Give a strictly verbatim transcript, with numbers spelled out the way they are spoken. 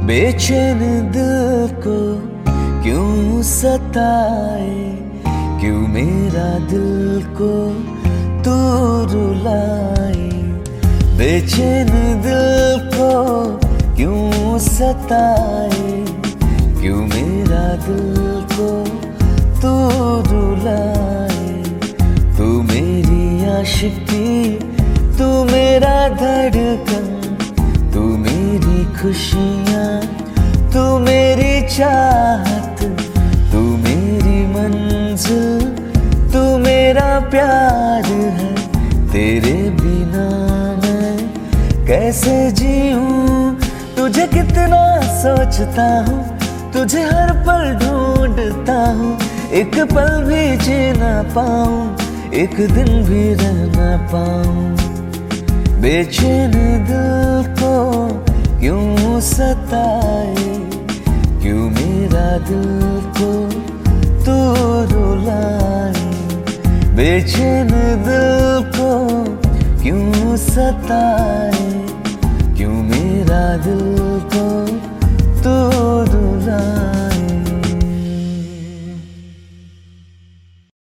बेचैन दिल को क्यों सताए, क्यों मेरा दिल को तू रुलाए। बेचैन दिल को क्यों सताए, क्यों मेरा दिल को तू रुलाए। तू मेरी आशिकी, तू मेरा धड़कन, तू मेरी खुशियाँ, तू मेरी चाहत, तू मेरी मंजिल, तू मेरा प्यार है। तेरे बिना मैं कैसे जीऊँ, तुझे कितना सोचता हूँ, तुझे हर पल ढूंढता हूँ। एक पल भी जी ना पाऊँ, एक दिन भी रह ना पाऊँ। बेचैन दिल को क्यों सताए, क्यों मेरा दिल को तू रुलाए। बेचैन दिल को क्यों सताए, क्यों मेरा दिल को